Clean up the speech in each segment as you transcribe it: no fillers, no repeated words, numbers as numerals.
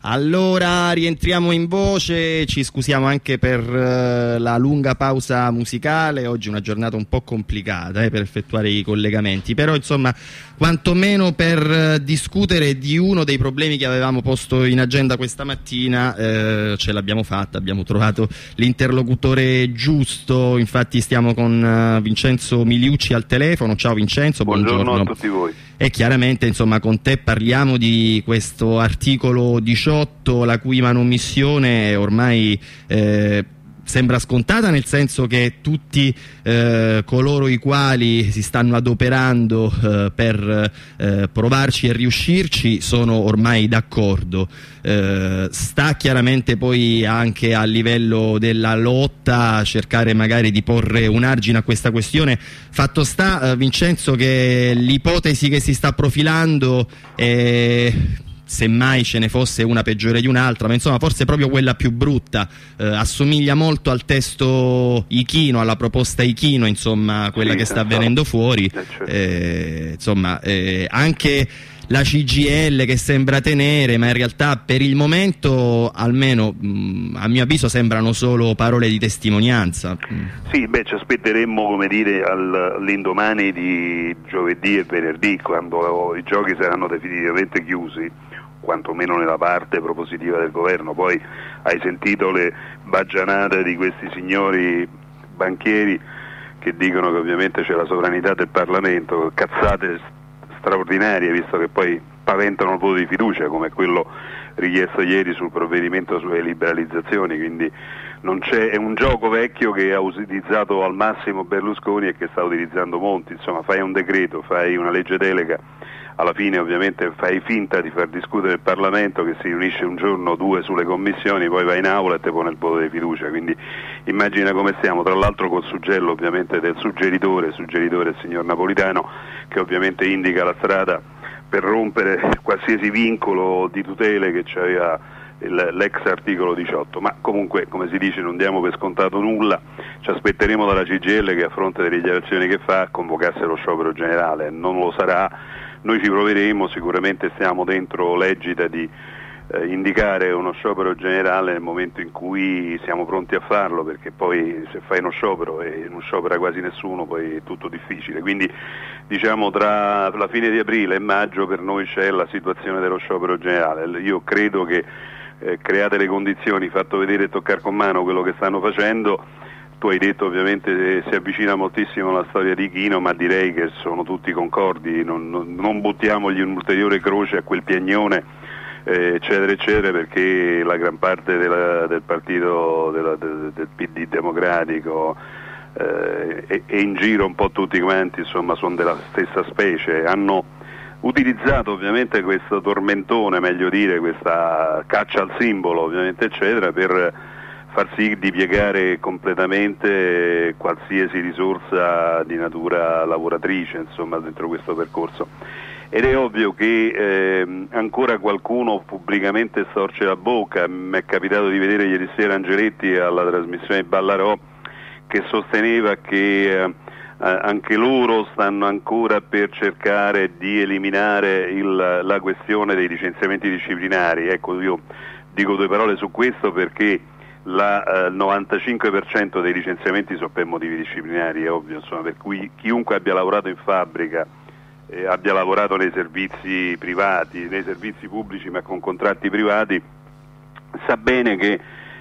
Allora rientriamo in voce, ci scusiamo anche per la lunga pausa musicale, oggi è una giornata un po' complicata per effettuare i collegamenti, però insomma quantomeno per discutere di uno dei problemi che avevamo posto in agenda questa mattina ce l'abbiamo fatta, abbiamo trovato l'interlocutore giusto, infatti stiamo con Vincenzo Miliucci al telefono. Ciao Vincenzo, buongiorno a tutti voi. E chiaramente insomma con te parliamo di questo articolo 18 la cui manomissione ormai sembra scontata, nel senso che tutti coloro i quali si stanno adoperando per provarci e riuscirci sono ormai d'accordo. Sta chiaramente poi anche a livello della lotta cercare magari di porre un argine a questa questione. Fatto sta, Vincenzo, che l'ipotesi che si sta profilando semmai ce ne fosse una peggiore di un'altra, ma insomma forse proprio quella più brutta, assomiglia molto al testo Ichino, alla proposta Ichino, insomma quella sì, che sta avvenendo fuori, insomma anche la CGIL che sembra tenere, ma in realtà per il momento almeno a mio avviso sembrano solo parole di testimonianza. Sì, beh, ci aspetteremmo, come dire, all'indomani di giovedì e venerdì, quando i giochi saranno definitivamente chiusi, quantomeno nella parte propositiva del governo. Poi hai sentito le baggianate di questi signori banchieri che dicono che ovviamente c'è la sovranità del Parlamento, cazzate straordinarie, visto che poi paventano il voto di fiducia come quello richiesto ieri sul provvedimento sulle liberalizzazioni, quindi non c'è, è un gioco vecchio che ha utilizzato al massimo Berlusconi e che sta utilizzando Monti. Insomma, fai un decreto, fai una legge delega, alla fine ovviamente fai finta di far discutere il Parlamento che si riunisce un giorno o due sulle commissioni, poi vai in aula e te pone il voto di fiducia, quindi immagina come stiamo, tra l'altro col suggello ovviamente del suggeritore il signor Napolitano, che ovviamente indica la strada per rompere qualsiasi vincolo di tutele che c'aveva l'ex articolo 18, ma comunque, come si dice, non diamo per scontato nulla, ci aspetteremo dalla CGIL che a fronte delle dichiarazioni che fa convocasse lo sciopero generale. Non lo sarà, noi ci proveremo, sicuramente stiamo dentro l'egida di indicare uno sciopero generale nel momento in cui siamo pronti a farlo, perché poi se fai uno sciopero e non sciopera quasi nessuno poi è tutto difficile, quindi diciamo tra la fine di aprile e maggio per noi c'è la situazione dello sciopero generale. Io credo che create le condizioni, fatto vedere e toccare con mano quello che stanno facendo, tu hai detto ovviamente si avvicina moltissimo la storia di Ichino, ma direi che sono tutti concordi, non buttiamogli un'ulteriore croce a quel piagnone, eccetera eccetera, perché la gran parte del partito del PD democratico e in giro un po' tutti quanti insomma sono della stessa specie, hanno utilizzato ovviamente questo tormentone, meglio dire questa caccia al simbolo ovviamente eccetera, per far sì di piegare completamente qualsiasi risorsa di natura lavoratrice insomma dentro questo percorso. Ed è ovvio che ancora qualcuno pubblicamente storce la bocca. Mi è capitato di vedere ieri sera Angeletti alla trasmissione di Ballarò che sosteneva che anche loro stanno ancora per cercare di eliminare la questione dei licenziamenti disciplinari. Ecco, io dico due parole su questo perché il 95% dei licenziamenti sono per motivi disciplinari, è ovvio, insomma, per cui chiunque abbia lavorato in fabbrica, abbia lavorato nei servizi privati, nei servizi pubblici ma con contratti privati, sa bene che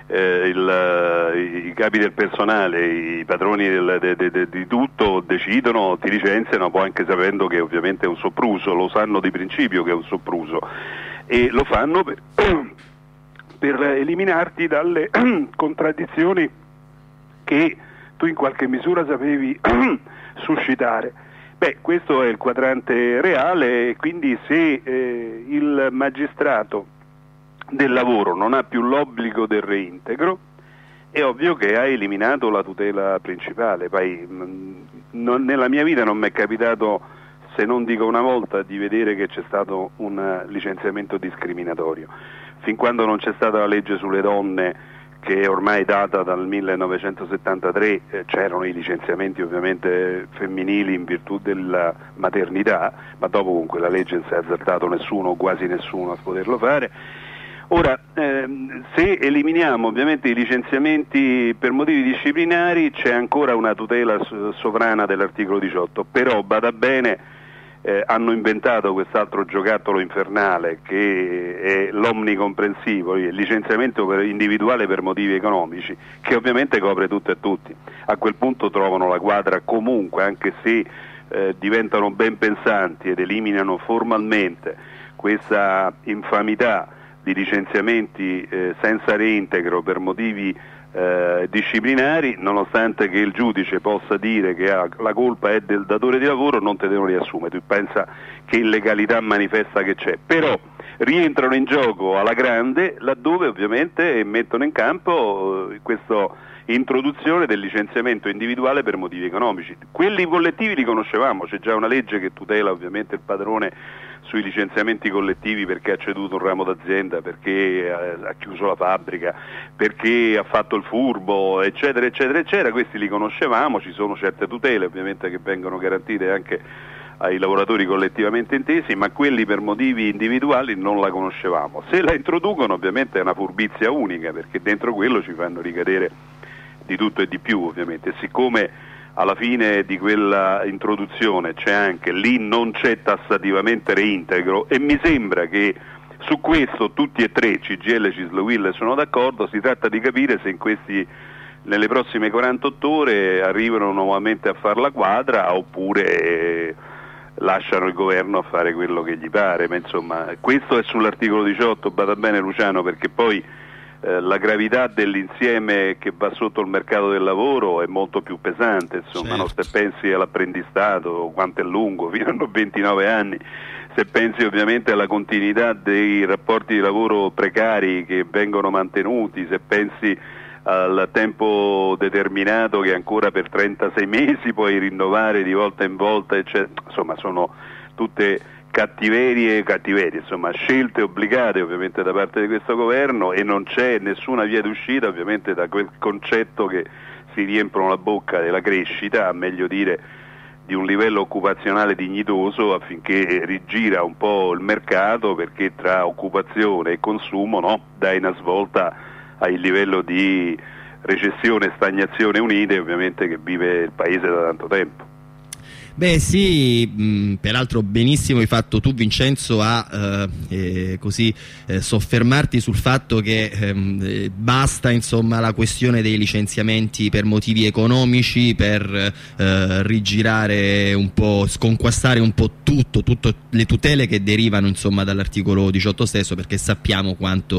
i capi del personale, i padroni di tutto decidono, ti licenziano, poi anche sapendo che ovviamente è un sopruso, lo sanno di principio che è un sopruso e lo fanno per eliminarti dalle contraddizioni che tu in qualche misura sapevi suscitare. Beh, questo è il quadrante reale e quindi se il magistrato del lavoro non ha più l'obbligo del reintegro, è ovvio che ha eliminato la tutela principale. Poi nella mia vita non mi è capitato, se non dico una volta, di vedere che c'è stato un licenziamento discriminatorio. Fin quando non c'è stata la legge sulle donne, che è ormai data dal 1973, c'erano i licenziamenti ovviamente femminili in virtù della maternità, ma dopo con quella legge non si è azzardato nessuno, quasi nessuno a poterlo fare. Ora, se eliminiamo ovviamente i licenziamenti per motivi disciplinari c'è ancora una tutela sovrana dell'articolo 18, però bada bene, hanno inventato quest'altro giocattolo infernale che è l'omnicomprensivo, il licenziamento individuale per motivi economici, che ovviamente copre tutto e tutti. A quel punto trovano la quadra comunque, anche se diventano ben pensanti ed eliminano formalmente questa infamità di licenziamenti senza reintegro per motivi disciplinari, nonostante che il giudice possa dire che la colpa è del datore di lavoro, non te devono riassumere. Tu pensa che illegalità manifesta che c'è, però rientrano in gioco alla grande laddove ovviamente mettono in campo questa introduzione del licenziamento individuale per motivi economici. Quelli collettivi li conoscevamo, c'è già una legge che tutela ovviamente il padrone sui licenziamenti collettivi perché ha ceduto un ramo d'azienda, perché ha chiuso la fabbrica, perché ha fatto il furbo, eccetera eccetera eccetera. Questi li conoscevamo, ci sono certe tutele ovviamente che vengono garantite anche ai lavoratori collettivamente intesi, ma quelli per motivi individuali non la conoscevamo. Se la introducono ovviamente è una furbizia unica, perché dentro quello ci fanno ricadere di tutto e di più ovviamente. Siccome alla fine di quella introduzione c'è anche, lì non c'è tassativamente reintegro, e mi sembra che su questo tutti e tre, CGIL, CISL, UIL, sono d'accordo. Si tratta di capire se nelle prossime 48 ore arrivano nuovamente a far la quadra oppure lasciano il governo a fare quello che gli pare. Ma insomma, questo è sull'articolo 18, bada bene Luciano, perché poi la gravità dell'insieme che va sotto il mercato del lavoro è molto più pesante, insomma, certo. No? Se pensi all'apprendistato, quanto è lungo, fino a 29 anni, se pensi ovviamente alla continuità dei rapporti di lavoro precari che vengono mantenuti, se pensi al tempo determinato che ancora per 36 mesi puoi rinnovare di volta in volta, eccetera. Insomma, sono tutte cattiverie, insomma, scelte obbligate ovviamente da parte di questo governo, e non c'è nessuna via d'uscita ovviamente da quel concetto che si riempiono la bocca della crescita, a meglio dire di un livello occupazionale dignitoso, affinché rigira un po' il mercato, perché tra occupazione e consumo, no, dai una svolta al livello di recessione e stagnazione unite ovviamente che vive il paese da tanto tempo. Beh sì, peraltro benissimo hai fatto tu, Vincenzo, a soffermarti sul fatto che basta insomma la questione dei licenziamenti per motivi economici per rigirare un po', sconquassare un po' tutte le tutele che derivano insomma dall'articolo 18 stesso, perché sappiamo quanto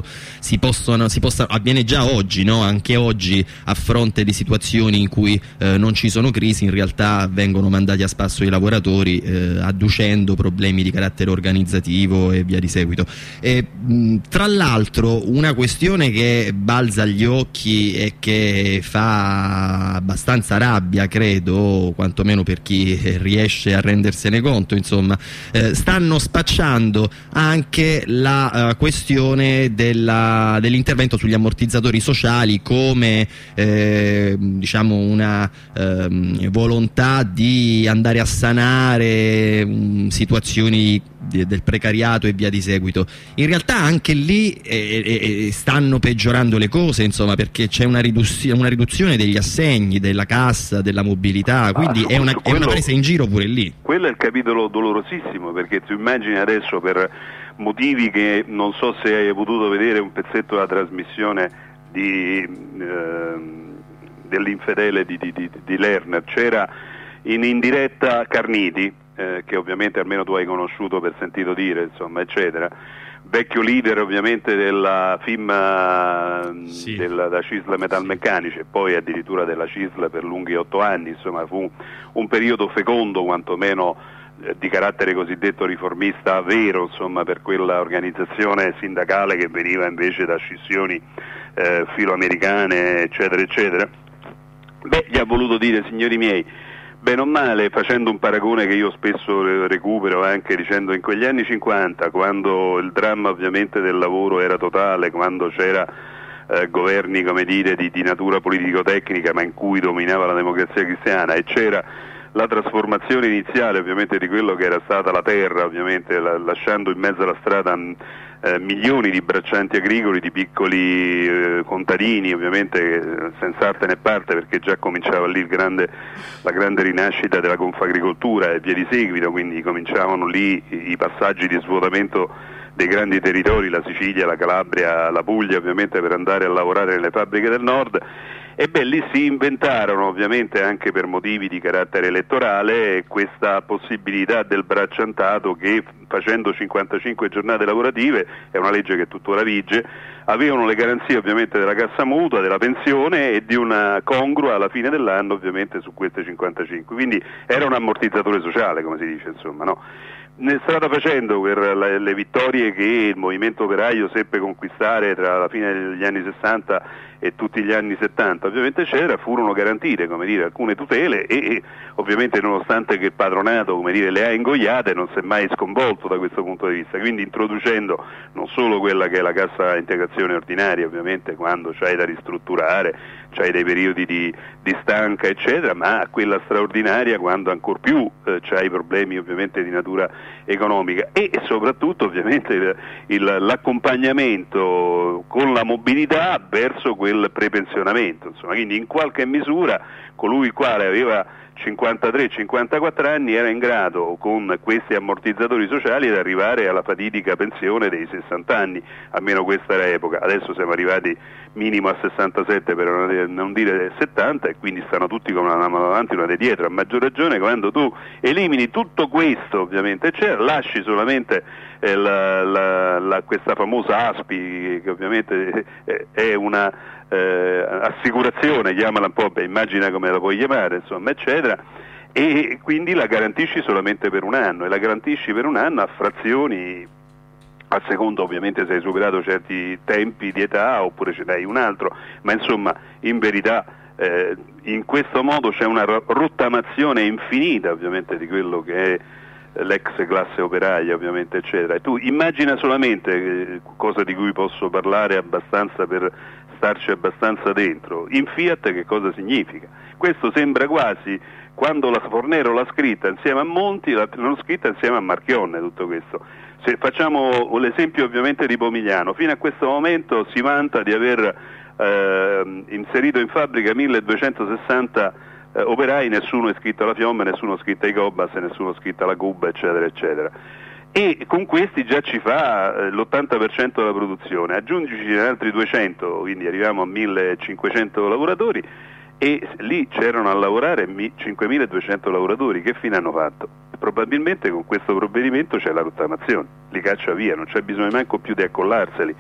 avviene già oggi, no? Anche oggi, a fronte di situazioni in cui non ci sono crisi, in realtà vengono mandati a spasso i lavoratori, adducendo problemi di carattere organizzativo e via di seguito. Tra l'altro, una questione che balza agli occhi e che fa abbastanza rabbia, credo, quantomeno per chi riesce a rendersene conto, insomma, stanno spacciando anche la questione dell'intervento sugli ammortizzatori sociali come diciamo una volontà di andare a sanare situazioni del precariato e via di seguito. In realtà anche lì stanno peggiorando le cose, insomma, perché c'è una riduzione degli assegni, della cassa, della mobilità, quindi è una presa in giro pure lì. Quello è il capitolo dolorosissimo, perché tu immagini adesso, per motivi che non so se hai potuto vedere un pezzetto della trasmissione dell'infedele di Lerner, c'era in diretta Carniti, che ovviamente almeno tu hai conosciuto per sentito dire, insomma, eccetera, vecchio leader ovviamente della FIM, sì, della CISL Metalmeccanici, e poi addirittura della CISL per lunghi 8 anni, insomma fu un periodo fecondo, quantomeno di carattere cosiddetto riformista vero, insomma, per quella organizzazione sindacale che veniva invece da scissioni filoamericane, eccetera eccetera. Beh, gli ha voluto dire: signori miei, bene o male, facendo un paragone che io spesso recupero anche dicendo, in quegli anni 50, quando il dramma ovviamente del lavoro era totale, quando c'era governi, come dire, di natura politico-tecnica, ma in cui dominava la democrazia cristiana, e c'era la trasformazione iniziale ovviamente di quello che era stata la terra, ovviamente lasciando in mezzo alla strada milioni di braccianti agricoli, di piccoli contadini, ovviamente senza arte né parte, perché già cominciava lì la grande rinascita della confagricoltura e via di seguito, quindi cominciavano lì i passaggi di svuotamento dei grandi territori, la Sicilia, la Calabria, la Puglia, ovviamente, per andare a lavorare nelle fabbriche del nord. E lì si inventarono, ovviamente anche per motivi di carattere elettorale, questa possibilità del bracciantato che, facendo 55 giornate lavorative, è una legge che tuttora vige, avevano le garanzie ovviamente della cassa mutua, della pensione e di una congrua alla fine dell'anno ovviamente su queste 55, quindi era un ammortizzatore sociale, come si dice, insomma, no? Strada facendo, per le vittorie che il movimento operaio seppe conquistare tra la fine degli anni 60 e tutti gli anni 70, ovviamente furono garantite, come dire, alcune tutele e ovviamente, nonostante che il patronato, come dire, le ha ingoiate, non si è mai sconvolto da questo punto di vista, quindi introducendo non solo quella che è la cassa integrazione ordinaria, ovviamente quando c'hai da ristrutturare, c'hai dei periodi di stanca eccetera, ma quella straordinaria quando ancor più c'hai problemi ovviamente di natura economica e soprattutto ovviamente l'accompagnamento con la mobilità verso quel prepensionamento, insomma, quindi in qualche misura colui il quale aveva 53-54 anni era in grado, con questi ammortizzatori sociali, ad arrivare alla fatidica pensione dei 60 anni, almeno questa era l'epoca. Adesso siamo arrivati minimo a 67 per non dire 70 e quindi stanno tutti con una mano davanti e una di dietro, a maggior ragione quando tu elimini tutto questo ovviamente, lasci solamente questa famosa ASPI, che ovviamente è una assicurazione, chiamala un po', immagina come la puoi chiamare, insomma, eccetera, e quindi la garantisci solamente per un anno, e la garantisci per un anno a frazioni, a seconda ovviamente se hai superato certi tempi di età oppure ce n'hai un altro, ma insomma in verità in questo modo c'è una rottamazione infinita ovviamente di quello che è l'ex classe operaia, ovviamente, eccetera. E tu immagina solamente, cosa di cui posso parlare abbastanza per starci abbastanza dentro, in Fiat che cosa significa? Questo sembra quasi, quando la Fornero l'ha scritta insieme a Monti, l'hanno scritta insieme a Marchionne, tutto questo. Se facciamo l'esempio ovviamente di Pomigliano, fino a questo momento si vanta di aver inserito in fabbrica 1260 operai, nessuno è iscritto alla Fiomma, nessuno è iscritto ai Cobas, nessuno è iscritto alla Cuba, eccetera, eccetera. E con questi già ci fa l'80% della produzione, aggiungici altri 200, quindi arriviamo a 1500 lavoratori, e lì c'erano a lavorare 5200 lavoratori. Che fine hanno fatto? Probabilmente con questo provvedimento c'è la rottamazione, li caccia via, non c'è bisogno manco più di accollarseli.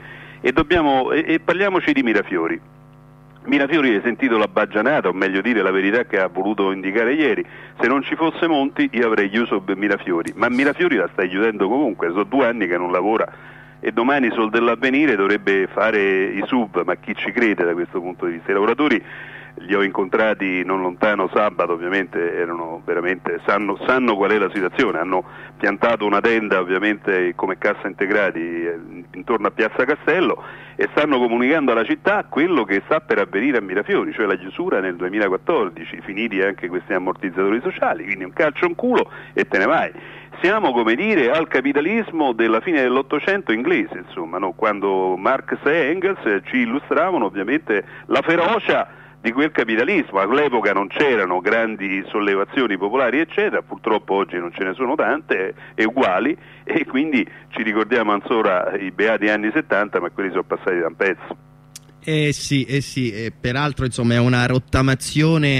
E parliamoci di Mirafiori. Mirafiori, hai sentito la baggianata, o meglio dire la verità che ha voluto indicare ieri: se non ci fosse Monti io avrei chiuso Mirafiori, ma Mirafiori la stai chiudendo comunque, sono 2 anni che non lavora e domani Sol dell'Avvenire dovrebbe fare i sub, ma chi ci crede da questo punto di vista? I lavoratori li ho incontrati non lontano sabato, ovviamente erano veramente, sanno qual è la situazione, hanno piantato una tenda ovviamente come Cassa Integrati intorno a Piazza Castello e stanno comunicando alla città quello che sta per avvenire a Mirafiori, cioè la chiusura nel 2014, finiti anche questi ammortizzatori sociali, quindi un calcio in culo e te ne vai. Siamo, come dire, al capitalismo della fine dell'Ottocento inglese, insomma, no? Quando Marx e Engels ci illustravano ovviamente la ferocia di quel capitalismo. All'epoca non c'erano grandi sollevazioni popolari eccetera, purtroppo oggi non ce ne sono tante e uguali, e quindi ci ricordiamo ancora i beati anni 70, ma quelli sono passati da un pezzo. Sì, peraltro insomma è una rottamazione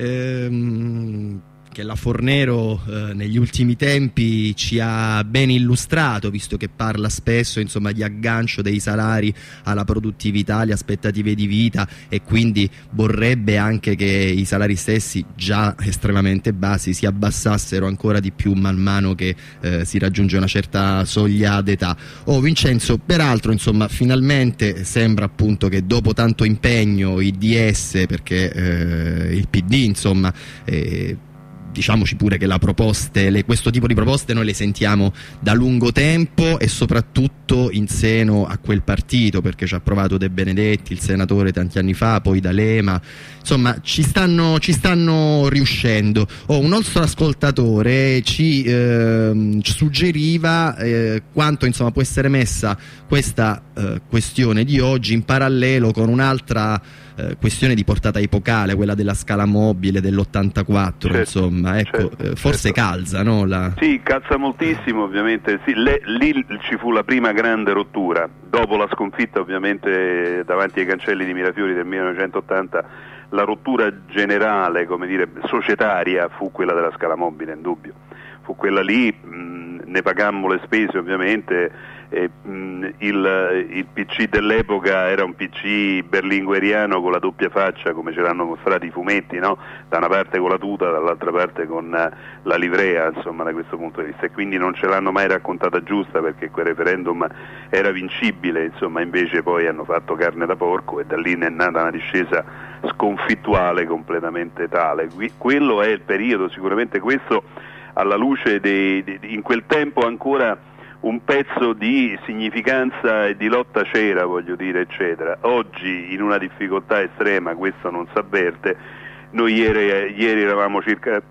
che la Fornero negli ultimi tempi ci ha ben illustrato, visto che parla spesso insomma di aggancio dei salari alla produttività, alle aspettative di vita, e quindi vorrebbe anche che i salari stessi, già estremamente bassi, si abbassassero ancora di più man mano che si raggiunge una certa soglia d'età. Vincenzo, peraltro insomma finalmente sembra appunto che dopo tanto impegno i DS, perché il PD insomma diciamoci pure che questo tipo di proposte noi le sentiamo da lungo tempo, e soprattutto in seno a quel partito, perché ci ha provato De Benedetti, il senatore, tanti anni fa, poi D'Alema, insomma ci stanno riuscendo. Un nostro ascoltatore ci suggeriva quanto insomma può essere messa questa questione di oggi in parallelo con un'altra questione di portata epocale, quella della scala mobile dell'84, certo, insomma, ecco, forse calza, no? Sì, calza moltissimo, ovviamente. Sì, lì ci fu la prima grande rottura, dopo la sconfitta ovviamente davanti ai cancelli di Mirafiori del 1980. La rottura generale, come dire, societaria, fu quella della scala mobile, indubbio. Fu quella lì, ne pagammo le spese ovviamente. Il PC dell'epoca era un PC berlingueriano con la doppia faccia, come ce l'hanno mostrato i fumetti, no? Da una parte con la tuta, dall'altra parte con la livrea, insomma, da questo punto di vista, e quindi non ce l'hanno mai raccontata giusta, perché quel referendum era vincibile, insomma, invece poi hanno fatto carne da porco e da lì ne è nata una discesa sconfittuale completamente tale. Quello è il periodo, sicuramente questo, alla luce in quel tempo ancora un pezzo di significanza e di lotta c'era, voglio dire, eccetera. Oggi in una difficoltà estrema questo non si avverte. Noi ieri eravamo circa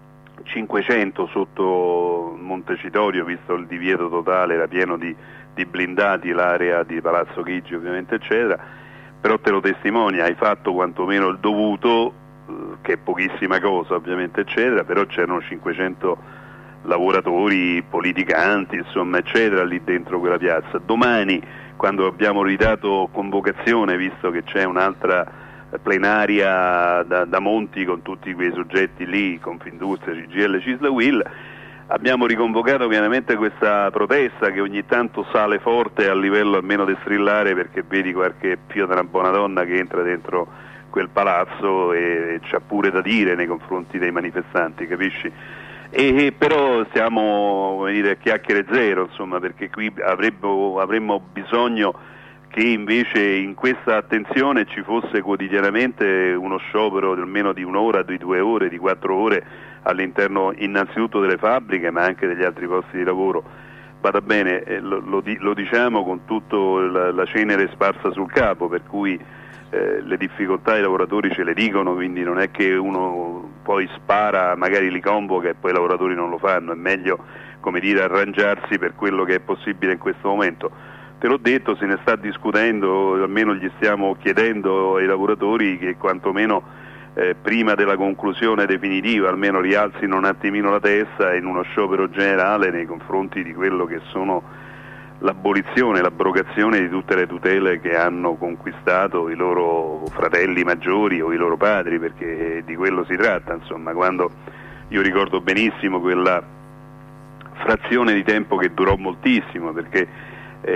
500 sotto Montecitorio, visto il divieto totale, era pieno di blindati, l'area di Palazzo Chigi ovviamente eccetera, però te lo testimonia, hai fatto quantomeno il dovuto, che è pochissima cosa ovviamente eccetera, però c'erano 500 lavoratori, politicanti, insomma eccetera, lì dentro quella piazza. Domani, quando abbiamo ridato convocazione, visto che c'è un'altra plenaria da Monti con tutti quei soggetti lì, Confindustria, CGIL, Cisla Will, abbiamo riconvocato chiaramente questa protesta che ogni tanto sale forte a livello almeno di strillare, perché vedi qualche più della buona donna che entra dentro quel palazzo e c'ha pure da dire nei confronti dei manifestanti, capisci? Però stiamo, come dire, a chiacchiere zero, insomma, perché qui avremmo bisogno che invece in questa attenzione ci fosse quotidianamente uno sciopero almeno di un'ora, di 2 ore, di 4 ore all'interno innanzitutto delle fabbriche, ma anche degli altri posti di lavoro. Vada bene, lo diciamo con tutto la cenere sparsa sul capo, per cui le difficoltà i lavoratori ce le dicono, quindi non è che uno poi spara, magari li convoca e poi i lavoratori non lo fanno, è meglio, come dire, arrangiarsi per quello che è possibile in questo momento. Te l'ho detto, se ne sta discutendo, almeno gli stiamo chiedendo ai lavoratori che quantomeno prima della conclusione definitiva almeno rialzino un attimino la testa in uno sciopero generale nei confronti di quello che sono l'abolizione, l'abrogazione di tutte le tutele che hanno conquistato i loro fratelli maggiori o i loro padri, perché di quello si tratta, insomma. Quando io ricordo benissimo quella frazione di tempo che durò moltissimo, perché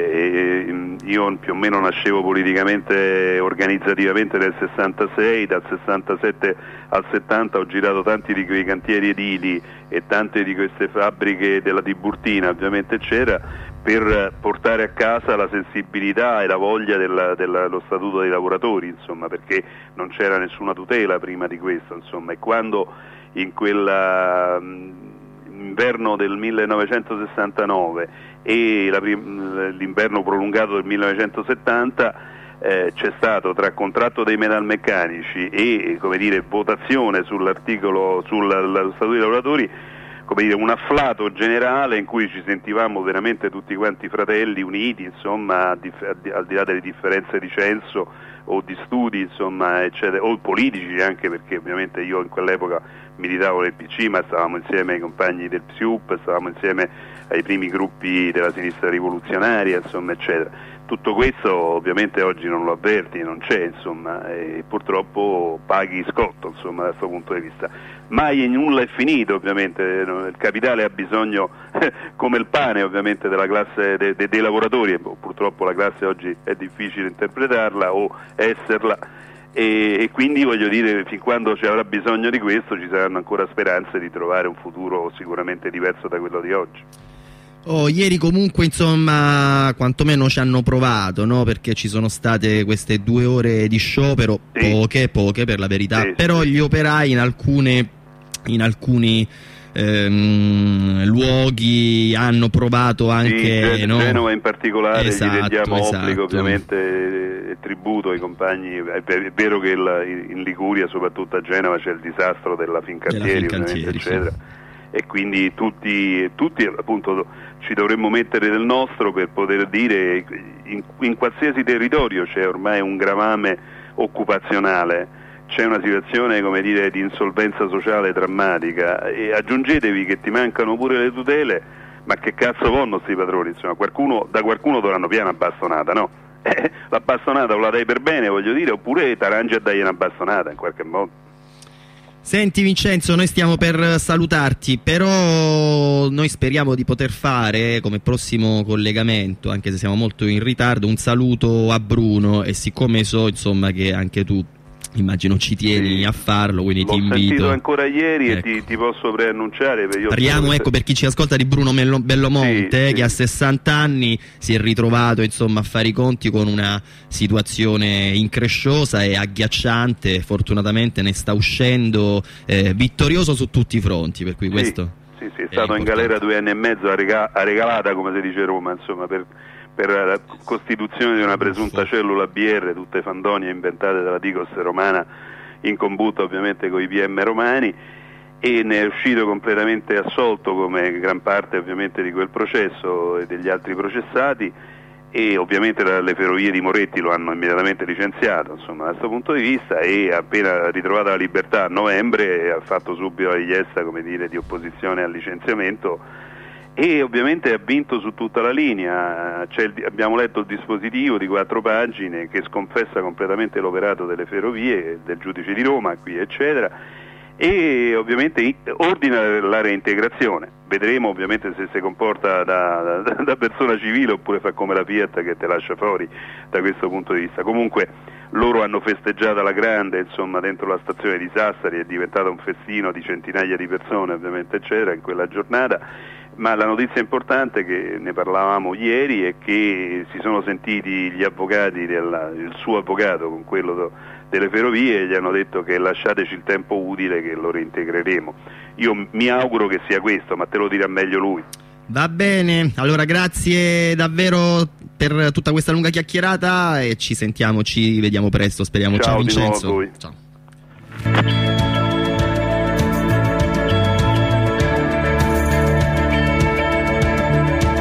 io più o meno nascevo politicamente, organizzativamente nel 66, dal 67 al 70 ho girato tanti di quei cantieri edili e tante di queste fabbriche della Tiburtina, ovviamente c'era, per portare a casa la sensibilità e la voglia dello statuto dei lavoratori, insomma, perché non c'era nessuna tutela prima di questo, insomma, e quando in quell'inverno del 1969 e l'inverno prolungato del 1970 c'è stato, tra contratto dei metalmeccanici e, come dire, votazione sull'articolo sullo statuto dei lavoratori, come dire, un afflato generale in cui ci sentivamo veramente tutti quanti fratelli uniti, insomma, al di là delle differenze di censo o di studi, insomma, eccetera, o politici anche, perché ovviamente io in quell'epoca militavo nel PC, ma stavamo insieme ai compagni del PSIUP, stavamo insieme ai primi gruppi della sinistra rivoluzionaria, insomma, eccetera. Tutto questo ovviamente oggi non lo avverti, non c'è, insomma, e purtroppo paghi scotto, insomma, da questo punto di vista. Mai nulla è finito, ovviamente, il capitale ha bisogno, come il pane ovviamente, della classe dei lavoratori, e purtroppo la classe oggi è difficile interpretarla o esserla, e quindi voglio dire, fin quando ci avrà bisogno di questo ci saranno ancora speranze di trovare un futuro sicuramente diverso da quello di oggi. Ieri comunque, insomma, quantomeno ci hanno provato, no? Perché ci sono state queste 2 ore di sciopero, sì. poche per la verità, sì, però sì. Gli operai in alcune in alcuni luoghi hanno provato anche Genova in particolare, esatto, gli rendiamo esatto. obbligo ovviamente e tributo ai compagni. È vero che in Liguria, soprattutto a Genova, c'è il disastro della Fincantieri, eccetera, e quindi tutti appunto ci dovremmo mettere del nostro per poter dire in qualsiasi territorio c'è ormai un gravame occupazionale. C'è una situazione, come dire, di insolvenza sociale drammatica, e aggiungetevi che ti mancano pure le tutele, ma che cazzo vanno sti padroni, insomma, da qualcuno dovranno piare una bastonata, no? La bastonata o la dai per bene, voglio dire, oppure t'arrangi a dargli una bastonata in qualche modo. Senti Vincenzo, noi stiamo per salutarti, però noi speriamo di poter fare come prossimo collegamento, anche se siamo molto in ritardo, un saluto a Bruno, e siccome so insomma che anche tu immagino ci tieni a farlo, quindi ti invito. L'ho sentito ancora ieri, ecco. E ti posso preannunciare. Parliamo, ecco, per chi ci ascolta, di Bruno Bellomonte, che a 60 anni si è ritrovato insomma a fare i conti con una situazione incresciosa e agghiacciante. Fortunatamente ne sta uscendo vittorioso su tutti i fronti, per cui questo è stato in galera 2 anni e mezzo a regalata, come si dice a Roma, insomma, per la costituzione di una presunta cellula BR, tutte fandonie inventate dalla Digos romana, in combutta ovviamente con i PM romani, e ne è uscito completamente assolto, come gran parte ovviamente di quel processo e degli altri processati, e ovviamente le ferrovie di Moretti lo hanno immediatamente licenziato, insomma, da questo punto di vista, e appena ritrovata la libertà a novembre ha fatto subito la richiesta, come dire, di opposizione al licenziamento, e ovviamente ha vinto su tutta la linea. Abbiamo letto il dispositivo di 4 pagine che sconfessa completamente l'operato delle ferrovie, del giudice di Roma qui, eccetera, e ovviamente ordina la reintegrazione. Vedremo ovviamente se si comporta da persona civile oppure fa come la Fiat che te lascia fuori da questo punto di vista. Comunque loro hanno festeggiato alla grande, insomma, dentro la stazione di Sassari, è diventato un festino di centinaia di persone ovviamente, eccetera, in quella giornata. Ma la notizia importante, che ne parlavamo ieri, è che si sono sentiti gli avvocati, il suo avvocato con quello delle ferrovie, e gli hanno detto che lasciateci il tempo utile che lo reintegreremo. Io mi auguro che sia questo, ma te lo dirà meglio lui. Va bene, allora grazie davvero per tutta questa lunga chiacchierata, e ci vediamo presto, speriamo. Ciao Vincenzo. Di nuovo a voi. Ciao.